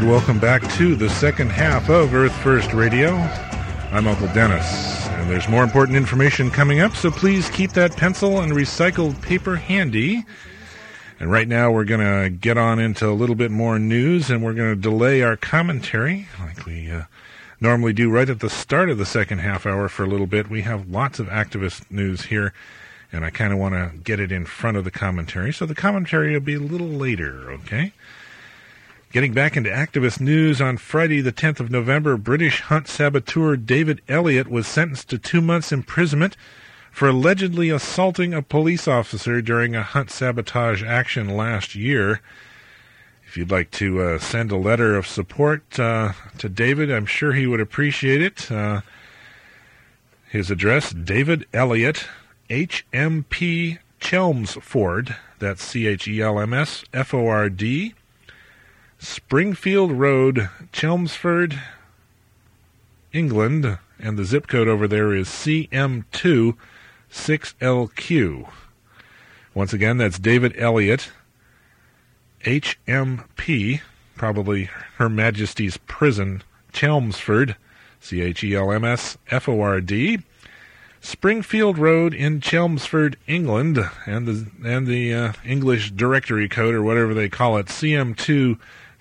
and welcome back to the second half of Earth First Radio. I'm Uncle Dennis, and there's more important information coming up, so please keep that pencil and recycled paper handy. And right now we're going to get on into a little bit more news, and we're going to delay our commentary like we normally do right at the start of the second half hour for a little bit. We have lots of activist news here, and I kind of want to get it in front of the commentary, so the commentary will be a little later, okay? Getting back into activist news, on Friday the 10th of November, British hunt saboteur David Elliott was sentenced to 2 months imprisonment for allegedly assaulting a police officer during a hunt sabotage action last year. If you'd like to send a letter of support to David, I'm sure he would appreciate it. His address, David Elliott, HMP Chelmsford, that's CHELMSFORD, Springfield Road, Chelmsford, England, and the zip code over there is CM2 6LQ. Once again, that's David Elliott, HMP, probably Her Majesty's Prison, Chelmsford, CHELMSFORD, Springfield Road in Chelmsford, England, and the English Directory Code, or whatever they call it, CM2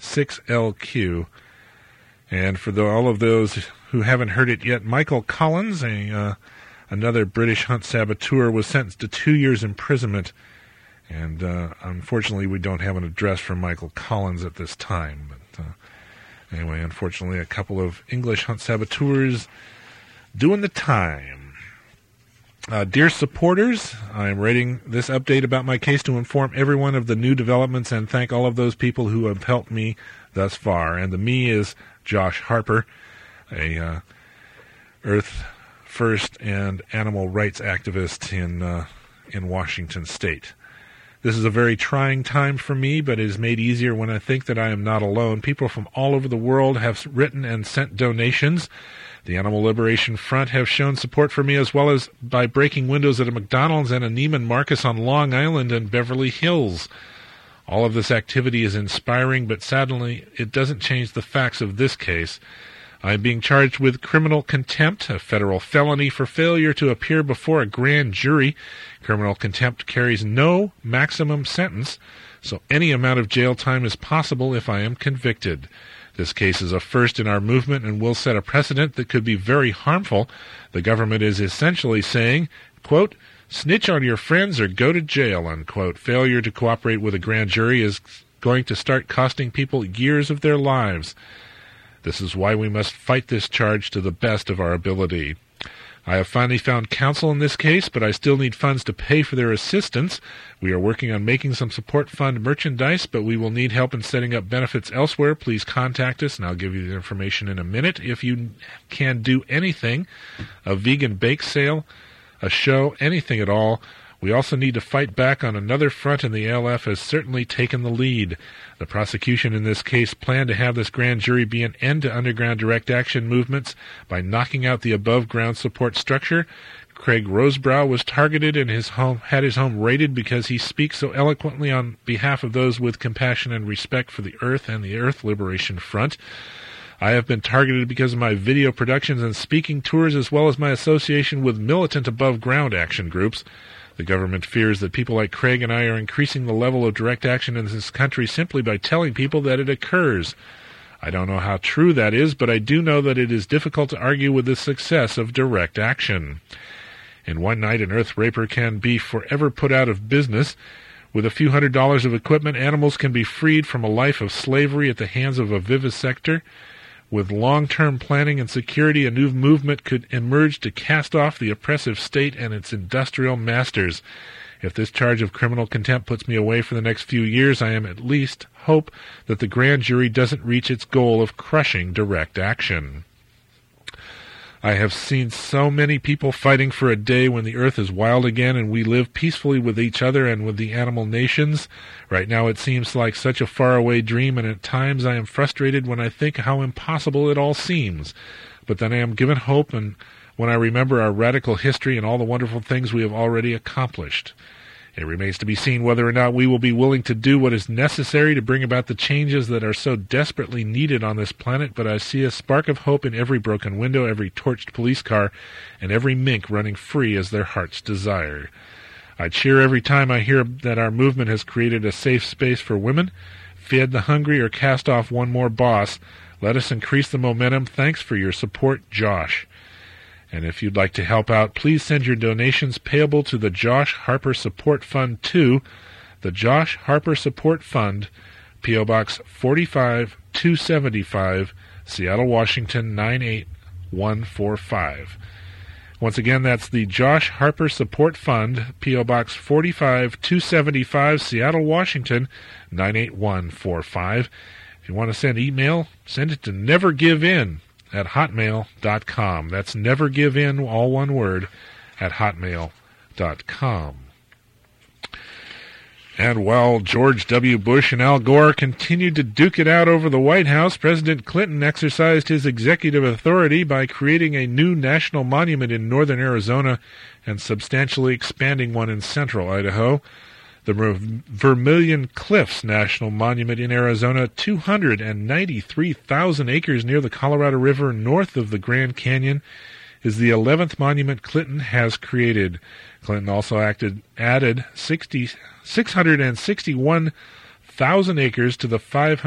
6LQ. And for all of those who haven't heard it yet, Michael Collins, another British hunt saboteur, was sentenced to 2 years imprisonment. And unfortunately, we don't have an address for Michael Collins at this time. But anyway, unfortunately, a couple of English hunt saboteurs doing the time. Dear supporters, I am writing this update about my case to inform everyone of the new developments and thank all of those people who have helped me thus far. And the me is Josh Harper, a Earth First and animal rights activist in Washington State. This is a very trying time for me, but it is made easier when I think that I am not alone. People from all over the world have written and sent donations. The Animal Liberation Front have shown support for me, as well as by breaking windows at a McDonald's and a Neiman Marcus on Long Island and Beverly Hills. All of this activity is inspiring, but sadly it doesn't change the facts of this case. I am being charged with criminal contempt, a federal felony for failure to appear before a grand jury. Criminal contempt carries no maximum sentence, so any amount of jail time is possible if I am convicted. This case is a first in our movement and will set a precedent that could be very harmful. The government is essentially saying, quote, snitch on your friends or go to jail, unquote. Failure to cooperate with a grand jury is going to start costing people years of their lives. This is why we must fight this charge to the best of our ability. I have finally found counsel in this case, but I still need funds to pay for their assistance. We are working on making some support fund merchandise, but we will need help in setting up benefits elsewhere. Please contact us, and I'll give you the information in a minute. If you can do anything, a vegan bake sale, a show, anything at all. We also need to fight back on another front, and the ALF has certainly taken the lead. The prosecution in this case planned to have this grand jury be an end to underground direct action movements by knocking out the above-ground support structure. Craig Rosebrough was targeted and had his home raided because he speaks so eloquently on behalf of those with compassion and respect for the Earth and the Earth Liberation Front. I have been targeted because of my video productions and speaking tours, as well as my association with militant above-ground action groups. The government fears that people like Craig and I are increasing the level of direct action in this country simply by telling people that it occurs. I don't know how true that is, but I do know that it is difficult to argue with the success of direct action. In one night, an Earth Raper can be forever put out of business. With a few $100s of equipment, animals can be freed from a life of slavery at the hands of a vivisector. With long-term planning and security, a new movement could emerge to cast off the oppressive state and its industrial masters. If this charge of criminal contempt puts me away for the next few years, I am at least hope that the grand jury doesn't reach its goal of crushing direct action. I have seen so many people fighting for a day when the earth is wild again and we live peacefully with each other and with the animal nations. Right now it seems like such a faraway dream, and at times I am frustrated when I think how impossible it all seems. But then I am given hope and when I remember our radical history and all the wonderful things we have already accomplished. It remains to be seen whether or not we will be willing to do what is necessary to bring about the changes that are so desperately needed on this planet, but I see a spark of hope in every broken window, every torched police car, and every mink running free as their hearts desire. I cheer every time I hear that our movement has created a safe space for women, fed the hungry, or cast off one more boss. Let us increase the momentum. Thanks for your support, Josh. And if you'd like to help out, please send your donations payable to the Josh Harper Support Fund 2, the Josh Harper Support Fund, P.O. Box 45275, Seattle, Washington 98145. Once again, that's the Josh Harper Support Fund, P.O. Box 45275, Seattle, Washington 98145. If you want to send email, send it to nevergivein@hotmail.com. That's nevergivein, all one word, at hotmail.com. And while George W. Bush and Al Gore continued to duke it out over the White House, President Clinton exercised his executive authority by creating a new national monument in northern Arizona and substantially expanding one in central Idaho. The Vermilion Cliffs National Monument in Arizona, 293,000 acres near the Colorado River north of the Grand Canyon, is the 11th monument Clinton has created. Clinton also added 661,000 acres to the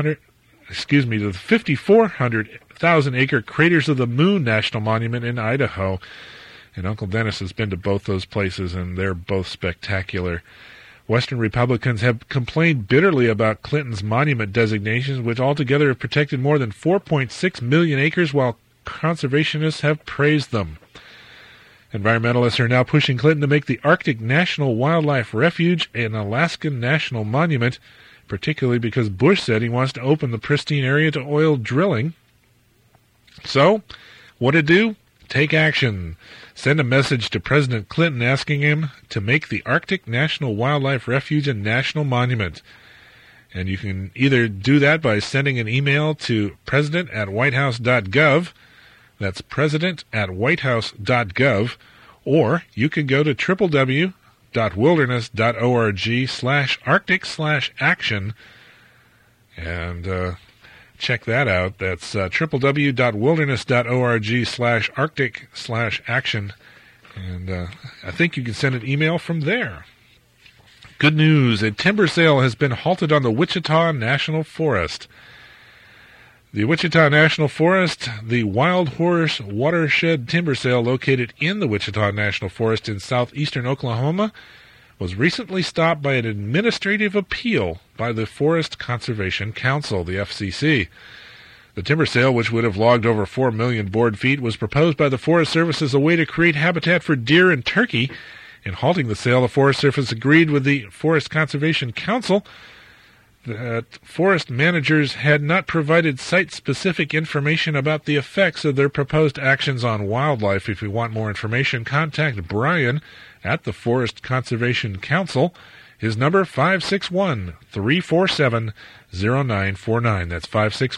5,400,000 acre Craters of the Moon National Monument in Idaho. And Uncle Dennis has been to both those places, and they're both spectacular. Western Republicans have complained bitterly about Clinton's monument designations, which altogether have protected more than 4.6 million acres, while conservationists have praised them. Environmentalists are now pushing Clinton to make the Arctic National Wildlife Refuge an Alaskan national monument, particularly because Bush said he wants to open the pristine area to oil drilling. So, what to do? Take action. Send a message to President Clinton asking him to make the Arctic National Wildlife Refuge a national monument. And you can either do that by sending an email to president@whitehouse.gov. That's president@whitehouse.gov. Or you can go to www.wilderness.org/Arctic/action and check that out. That's www.wilderness.org/Arctic/action. And I think you can send an email from there. Good news. A timber sale has been halted on the Wichita National Forest. The Wichita National Forest, the Wild Horse Watershed Timber Sale located in the Wichita National Forest in southeastern Oklahoma, was recently stopped by an administrative appeal by the Forest Conservation Council, the FCC. The timber sale, which would have logged over 4 million board feet, was proposed by the Forest Service as a way to create habitat for deer and turkey. In halting the sale, the Forest Service agreed with the Forest Conservation Council that forest managers had not provided site-specific information about the effects of their proposed actions on wildlife. If you want more information, contact Brian at the Forest Conservation Council. His number, 561-347-0949. That's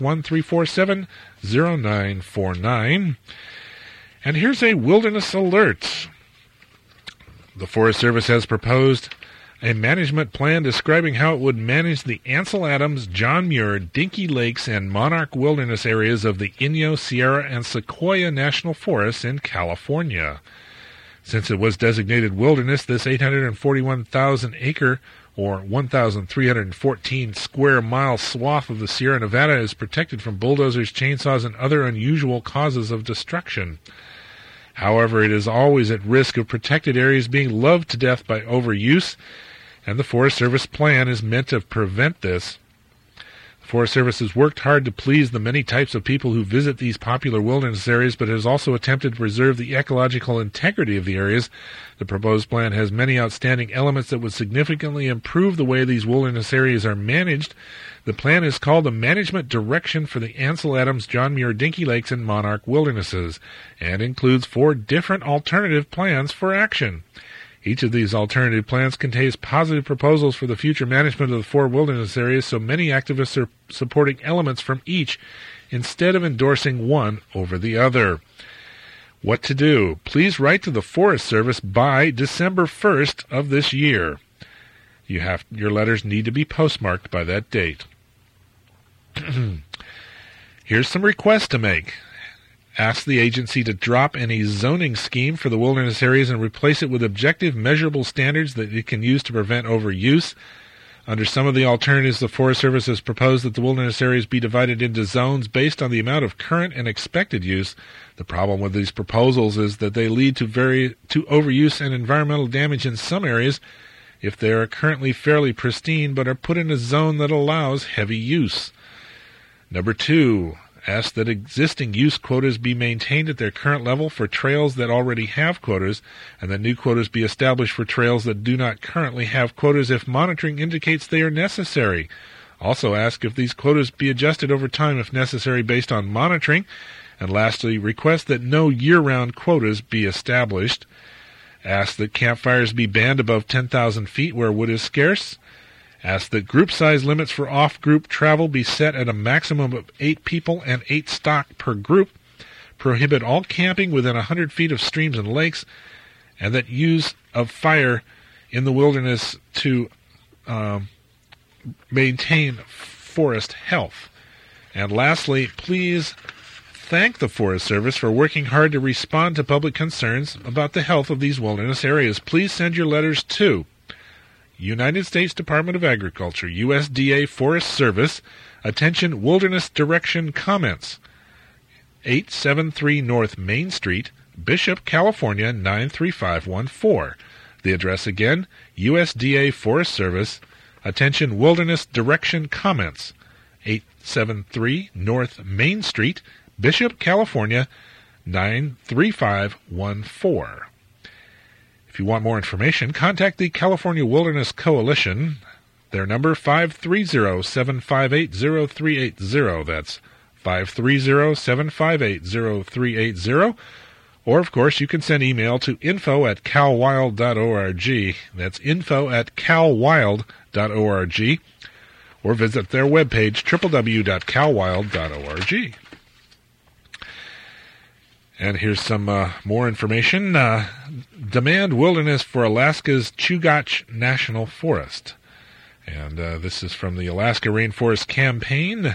561-347-0949. And here's a wilderness alert. The Forest Service has proposed a management plan describing how it would manage the Ansel Adams, John Muir, Dinky Lakes, and Monarch Wilderness areas of the Inyo, Sierra, and Sequoia National Forests in California. Since it was designated wilderness, this 841,000-acre or 1,314 square mile swath of the Sierra Nevada is protected from bulldozers, chainsaws, and other unusual causes of destruction. However, it is always at risk of protected areas being loved to death by overuse, and the Forest Service plan is meant to prevent this. The Forest Service has worked hard to please the many types of people who visit these popular wilderness areas, but has also attempted to preserve the ecological integrity of the areas. The proposed plan has many outstanding elements that would significantly improve the way these wilderness areas are managed. The plan is called the Management Direction for the Ansel Adams, John Muir, Dinky Lakes, and Monarch Wildernesses, and includes 4 different alternative plans for action. Each of these alternative plans contains positive proposals for the future management of the 4 wilderness areas, so many activists are supporting elements from each instead of endorsing one over the other. What to do? Please write to the Forest Service by December 1st of this year. Your letters need to be postmarked by that date. Here's some requests to make. Ask the agency to drop any zoning scheme for the wilderness areas and replace it with objective, measurable standards that it can use to prevent overuse. Under some of the alternatives, the Forest Service has proposed that the wilderness areas be divided into zones based on the amount of current and expected use. The problem with these proposals is that they lead to overuse and environmental damage in some areas if they are currently fairly pristine but are put in a zone that allows heavy use. Number 2, ask that existing use quotas be maintained at their current level for trails that already have quotas, and that new quotas be established for trails that do not currently have quotas if monitoring indicates they are necessary. Also ask if these quotas be adjusted over time if necessary based on monitoring. And lastly, request that no year-round quotas be established. Ask that campfires be banned above 10,000 feet where wood is scarce. Ask that group size limits for off-group travel be set at a maximum of 8 people and 8 stock per group. Prohibit all camping within 100 feet of streams and lakes, and that use of fire in the wilderness to maintain forest health. And lastly, please thank the Forest Service for working hard to respond to public concerns about the health of these wilderness areas. Please send your letters to United States Department of Agriculture, USDA Forest Service, attention Wilderness Direction Comments, 873 North Main Street, Bishop, California, 93514. The address again, USDA Forest Service, attention Wilderness Direction Comments, 873 North Main Street, Bishop, California, 93514. If you want more information, contact the California Wilderness Coalition. Their number, 530-758-0380. That's 530-758-0380. Or, of course, you can send email to info@calwild.org. That's info@calwild.org. Or visit their webpage, www.calwild.org. And here's some more information. Demand wilderness for Alaska's Chugach National Forest. And this is from the Alaska Rainforest Campaign,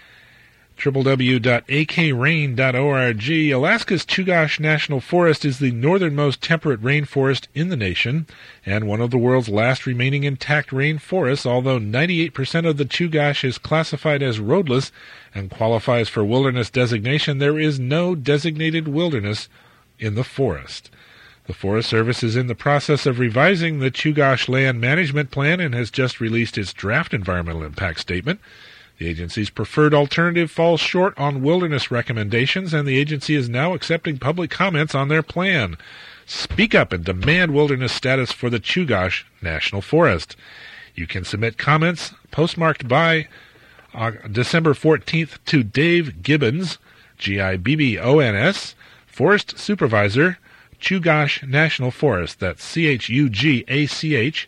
www.akrain.org. Alaska's Chugach National Forest is the northernmost temperate rainforest in the nation and one of the world's last remaining intact rainforests, although 98% of the Chugach is classified as roadless and qualifies for wilderness designation. There is no designated wilderness in the forest. The Forest Service is in the process of revising the Chugach Land Management Plan and has just released its draft environmental impact statement. The agency's preferred alternative falls short on wilderness recommendations, and the agency is now accepting public comments on their plan. Speak up and demand wilderness status for the Chugach National Forest. You can submit comments postmarked by December 14th to Dave Gibbons, Gibbons, Forest Supervisor, Chugach National Forest. That's Chugach,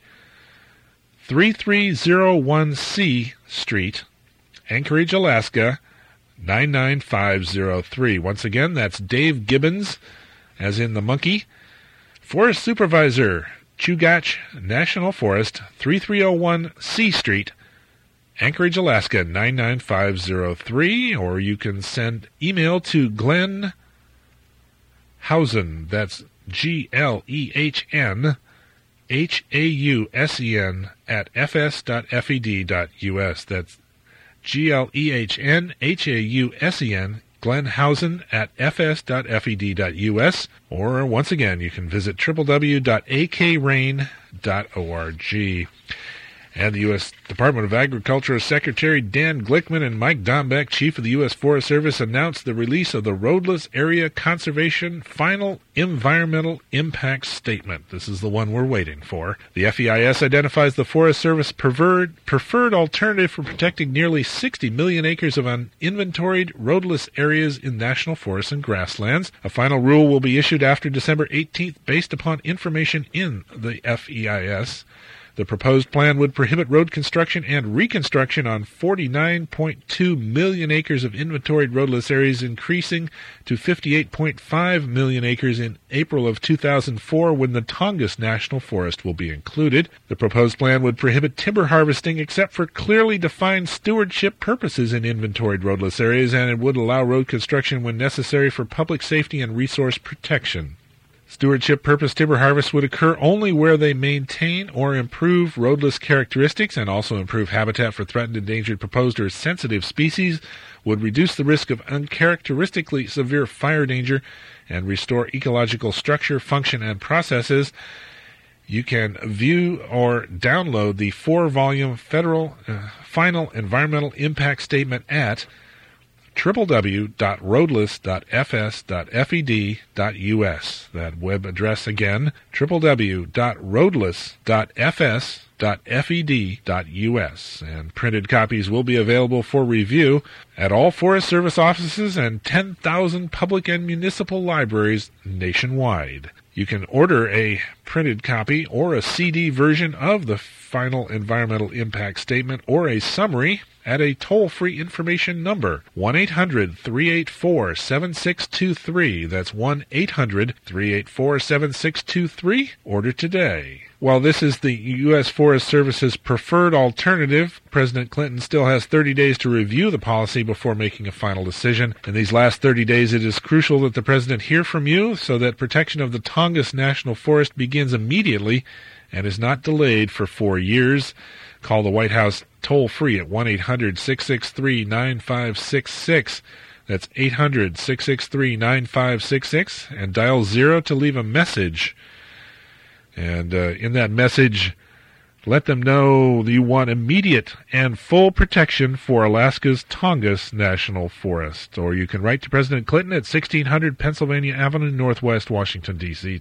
3301C Street, Anchorage, Alaska, 99503. Once again, that's Dave Gibbons, as in the monkey. Forest Supervisor, Chugach National Forest, 3301C Street, Anchorage, Alaska, 99503. Or you can send email to Glenn Hausen, that's GLEHN HAUSEN at fs.fed.us. That's GLEHN HAUSEN, Glenn Hausen at fs.fed.us. Or once again, you can visit www.akrain.org. And the U.S. Department of Agriculture Secretary Dan Glickman and Mike Dombeck, Chief of the U.S. Forest Service, announced the release of the Roadless Area Conservation Final Environmental Impact Statement. This is the one we're waiting for. The FEIS identifies the Forest Service preferred alternative for protecting nearly 60 million acres of uninventoried roadless areas in national forests and grasslands. A final rule will be issued after December 18th based upon information in the FEIS. The proposed plan would prohibit road construction and reconstruction on 49.2 million acres of inventoried roadless areas, increasing to 58.5 million acres in April of 2004, when the Tongass National Forest will be included. The proposed plan would prohibit timber harvesting except for clearly defined stewardship purposes in inventoried roadless areas, and it would allow road construction when necessary for public safety and resource protection. Stewardship purpose timber harvest would occur only where they maintain or improve roadless characteristics and also improve habitat for threatened, endangered, proposed, or sensitive species, would reduce the risk of uncharacteristically severe fire danger, and restore ecological structure, function, and processes. You can view or download the 4-volume federal final environmental impact statement at www.roadless.fs.fed.us. That web address again, www.roadless.fs.fed.us. And printed copies will be available for review at all Forest Service offices and 10,000 public and municipal libraries nationwide. You can order a printed copy or a CD version of the final environmental impact statement or a summary at a toll-free information number, 1-800-384-7623. That's 1-800-384-7623. Order today. While this is the U.S. Forest Service's preferred alternative, President Clinton still has 30 days to review the policy before making a final decision. In these last 30 days, it is crucial that the President hear from you so that protection of the Tongass National Forest begins immediately and is not delayed for 4 years. Call the White House toll-free at 1-800-663-9566. That's 800-663-9566, and dial 0 to leave a message. And in that message, let them know that you want immediate and full protection for Alaska's Tongass National Forest. Or you can write to President Clinton at 1600 Pennsylvania Avenue, Northwest Washington, D.C.,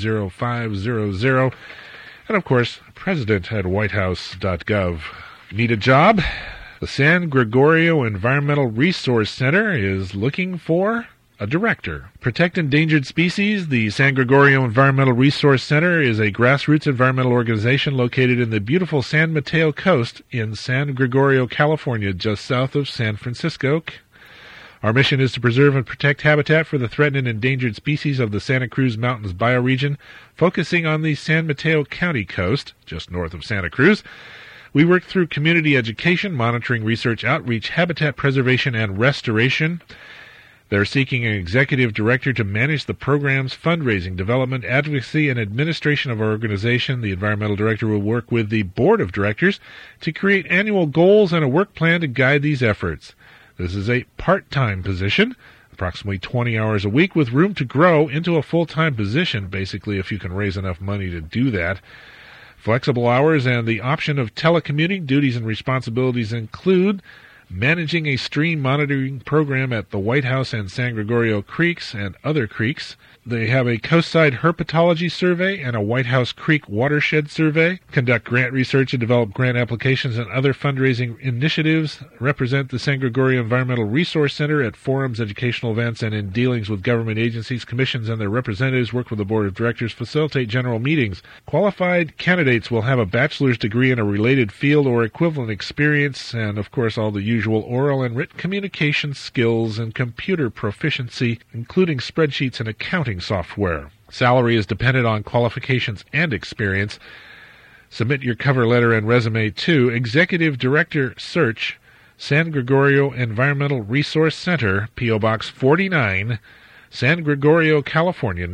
20500. And, of course, president@whitehouse.gov. Need a job? The San Gregorio Environmental Resource Center is looking for a director. Protect endangered species. The San Gregorio Environmental Resource Center is a grassroots environmental organization located in the beautiful San Mateo Coast in San Gregorio, California, just south of San Francisco. Our mission is to preserve and protect habitat for the threatened and endangered species of the Santa Cruz Mountains bioregion, focusing on the San Mateo County coast, just north of Santa Cruz. We work through community education, monitoring, research, outreach, habitat preservation, and restoration. They're seeking an executive director to manage the program's fundraising, development, advocacy, and administration of our organization. The environmental director will work with the board of directors to create annual goals and a work plan to guide these efforts. This is a part-time position, approximately 20 hours a week, with room to grow into a full-time position, basically, if you can raise enough money to do that. Flexible hours and the option of telecommuting. Duties and responsibilities include managing a stream monitoring program at the White House and San Gregorio Creeks and other creeks. They have a coastside herpetology survey and a White House Creek watershed survey, conduct grant research and develop grant applications and other fundraising initiatives, represent the San Gregorio Environmental Resource Center at forums, educational events, and in dealings with government agencies, commissions, and their representatives, work with the board of directors, facilitate general meetings. Qualified candidates will have a bachelor's degree in a related field or equivalent experience, and of course all the usual oral and written communication skills and computer proficiency, including spreadsheets and accounting software. Salary is dependent on qualifications and experience. Submit your cover letter and resume to Executive Director Search, San Gregorio Environmental Resource Center, P.O. Box 49, San Gregorio, California,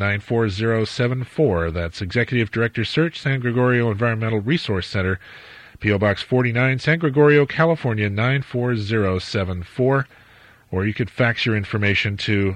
94074. That's Executive Director Search, San Gregorio Environmental Resource Center, P.O. Box 49, San Gregorio, California, 94074. Or you could fax your information to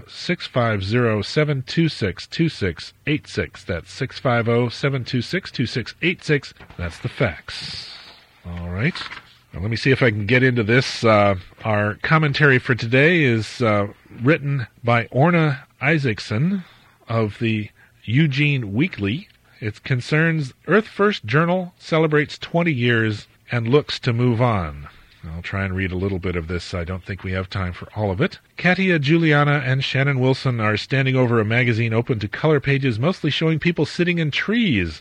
650-726-2686. That's 650-726-2686. That's the fax. All right. Now, let me see if I can get into this. Our commentary for today is written by Orna Isaacson of the Eugene Weekly. It concerns Earth First Journal celebrates 20 years and looks to move on. I'll try and read a little bit of this. I don't think we have time for all of it. Katia, Juliana, and Shannon Wilson are standing over a magazine open to color pages, mostly showing people sitting in trees.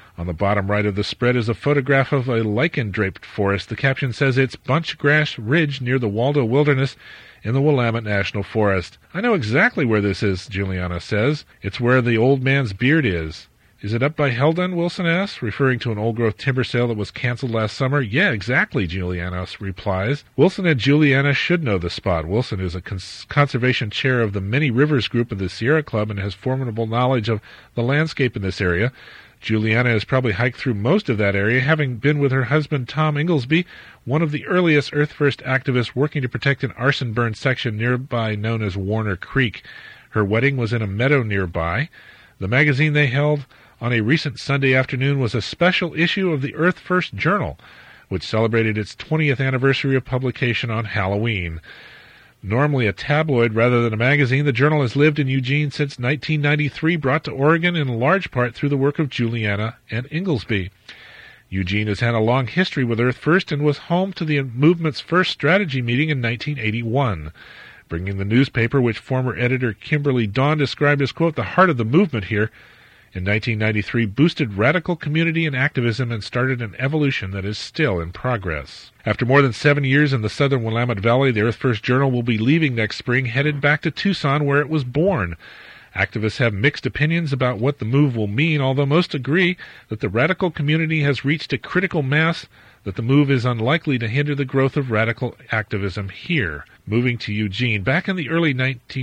On the bottom right of the spread is a photograph of a lichen-draped forest. The caption says it's Bunchgrass Ridge near the Waldo Wilderness in the Willamette National Forest. I know exactly where this is, Juliana says. It's where the old man's beard is. Is it up by Heldon, Wilson asks, referring to an old-growth timber sale that was canceled last summer. Yeah, exactly, Juliana replies. Wilson and Juliana should know the spot. Wilson is a conservation chair of the Many Rivers group of the Sierra Club and has formidable knowledge of the landscape in this area. Juliana has probably hiked through most of that area, having been with her husband Tom Inglesby, one of the earliest Earth First activists working to protect an arson-burned section nearby known as Warner Creek. Her wedding was in a meadow nearby. The magazine they held on a recent Sunday afternoon was a special issue of the Earth First Journal, which celebrated its 20th anniversary of publication on Halloween. Normally a tabloid rather than a magazine, the Journal has lived in Eugene since 1993, brought to Oregon in large part through the work of Juliana and Inglesby. Eugene has had a long history with Earth First and was home to the movement's first strategy meeting in 1981. Bringing the newspaper, which former editor Kimberly Dawn described as, quote, the heart of the movement here, in 1993 boosted radical community and activism and started an evolution that is still in progress. After more than 7 years in the southern Willamette Valley, the Earth First Journal will be leaving next spring, headed back to Tucson, where it was born. Activists have mixed opinions about what the move will mean, although most agree that the radical community has reached a critical mass that the move is unlikely to hinder the growth of radical activism here. Moving to Eugene, back in the early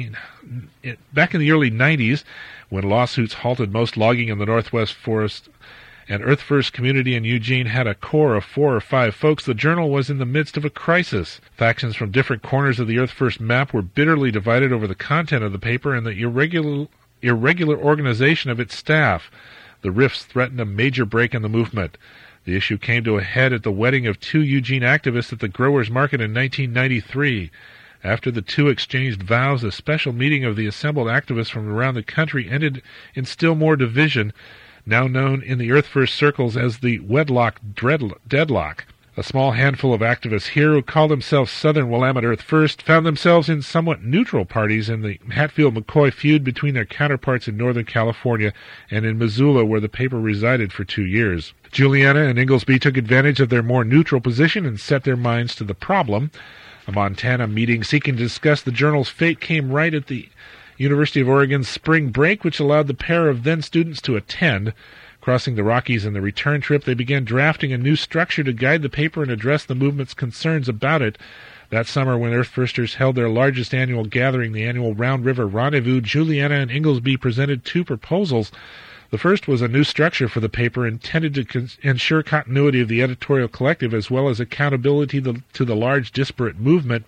90s, when lawsuits halted most logging in the Northwest Forest, and Earth First community in Eugene had a core of 4 or 5 folks, the Journal was in the midst of a crisis. Factions from different corners of the Earth First map were bitterly divided over the content of the paper and the irregular organization of its staff. The rifts threatened a major break in the movement. The issue came to a head at the wedding of 2 Eugene activists at the Growers Market in 1993. After the 2 exchanged vows, a special meeting of the assembled activists from around the country ended in still more division, now known in the Earth First circles as the Wedlock Deadlock. A small handful of activists here who call themselves Southern Willamette Earth First found themselves in somewhat neutral parties in the Hatfield-McCoy feud between their counterparts in Northern California and in Missoula, where the paper resided for 2 years. Juliana and Inglesby took advantage of their more neutral position and set their minds to the problem. A Montana meeting seeking to discuss the Journal's fate came right at the University of Oregon's spring break, which allowed the pair of then-students to attend. Crossing the Rockies in the return trip, they began drafting a new structure to guide the paper and address the movement's concerns about it. That summer, when Earth Firsters held their largest annual gathering, the annual Round River Rendezvous, Juliana and Inglesby presented 2 proposals. The first was a new structure for the paper intended to ensure continuity of the editorial collective as well as accountability to the large disparate movement.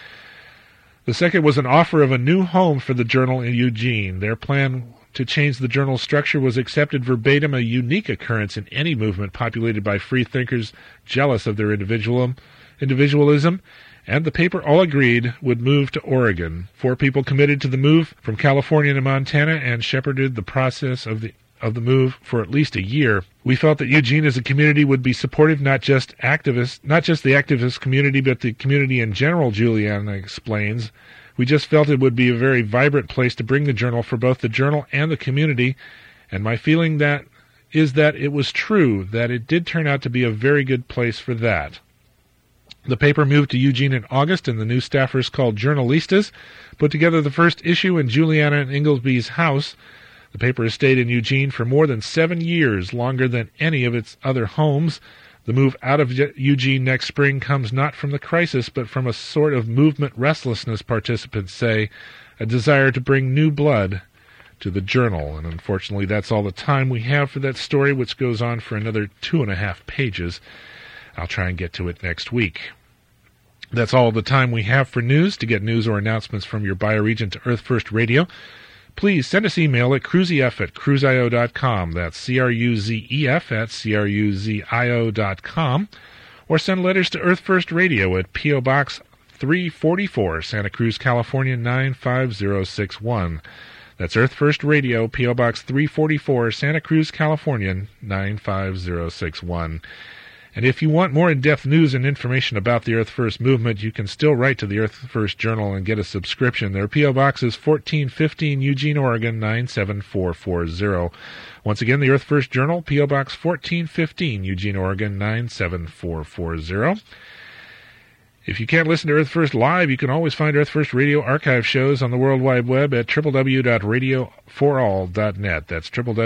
The second was an offer of a new home for the Journal in Eugene. Their plan to change the Journal's structure was accepted verbatim, a unique occurrence in any movement populated by free thinkers jealous of their individualism, and the paper all agreed would move to Oregon. 4 people committed to the move from California to Montana and shepherded the process of the move for at least a year. We felt that Eugene as a community would be supportive, not just the activist community, but the community in general, Juliana explains. We just felt it would be a very vibrant place to bring the Journal for both the Journal and the community, and my feeling is that it was true, that it did turn out to be a very good place for that. The paper moved to Eugene in August, and the new staffers called Journalistas put together the first issue in Juliana and Inglesby's house. The paper has stayed in Eugene for more than 7 years, longer than any of its other homes. The move out of Eugene next spring comes not from the crisis, but from a sort of movement restlessness, participants say, a desire to bring new blood to the Journal. And unfortunately, that's all the time we have for that story, which goes on for another 2.5 pages. I'll try and get to it next week. That's all the time we have for news. To get news or announcements from your bioregion to Earth First Radio, please send us email at cruzef@cruzio.com. That's cruzef@cruzio.com. Or send letters to Earth First Radio at P.O. Box 344, Santa Cruz, California 95061. That's Earth First Radio, P.O. Box 344, Santa Cruz, California 95061. And if you want more in-depth news and information about the Earth First movement, you can still write to the Earth First Journal and get a subscription. Their P.O. Box is 1415 Eugene, Oregon, 97440. Once again, the Earth First Journal, P.O. Box 1415 Eugene, Oregon, 97440. If you can't listen to Earth First live, you can always find Earth First Radio archive shows on the World Wide Web at www.radio4all.net. That's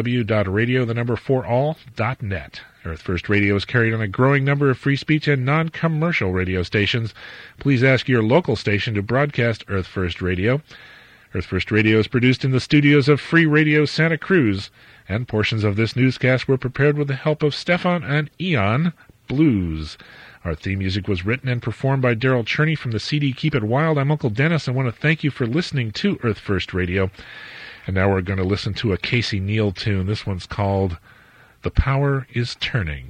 www.radio4all.net. Earth First Radio is carried on a growing number of free speech and non-commercial radio stations. Please ask your local station to broadcast Earth First Radio. Earth First Radio is produced in the studios of Free Radio Santa Cruz, and portions of this newscast were prepared with the help of Stefan and Eon Blues. Our theme music was written and performed by Daryl Cherney from the CD Keep It Wild. I'm Uncle Dennis. I want to thank you for listening to Earth First Radio. And now we're going to listen to a Casey Neal tune. This one's called The Power Is Turning.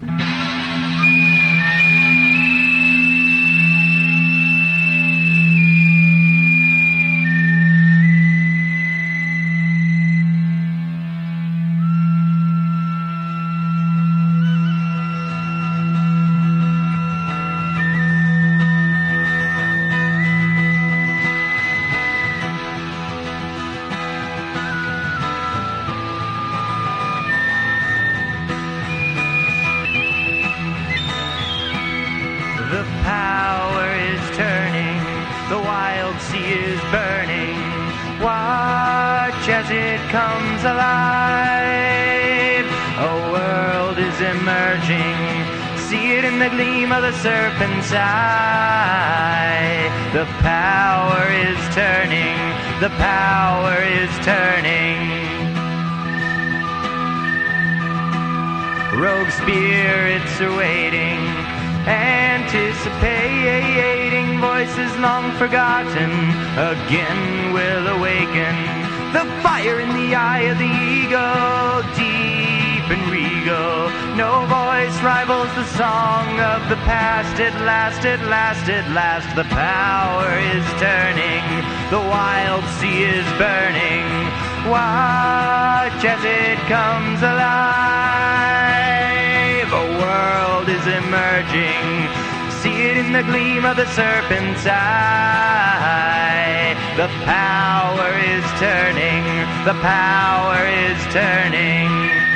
As it comes alive, a world is emerging. See it in the gleam of the serpent's eye. The power is turning. The power is turning. Rogue spirits are waiting, anticipating. Voices long forgotten again will awaken. The fire in the eye of the ego, deep and regal. No voice rivals the song of the past. At last, at last, at last, the power is turning. The wild sea is burning. Watch as it comes alive. A world is emerging. See it in the gleam of the serpent's eye. The power is turning. The power is turning.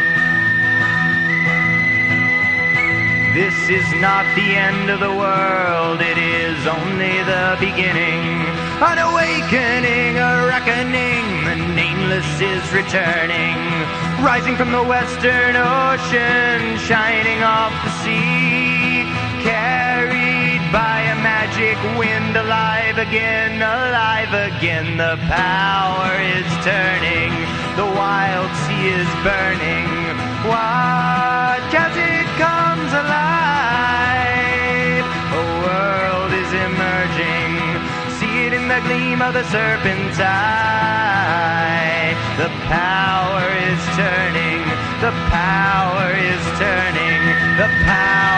This is not the end of the world. It is only the beginning. An awakening, a reckoning. The nameless is returning. Rising from the western ocean, shining off the sea. Carried by a magic wind, alive again, alive again. The power is turning, the wild sea is burning. Watch as it comes alive. A world is emerging. See it in the gleam of the serpent's eye. The power is turning, the power is turning, the power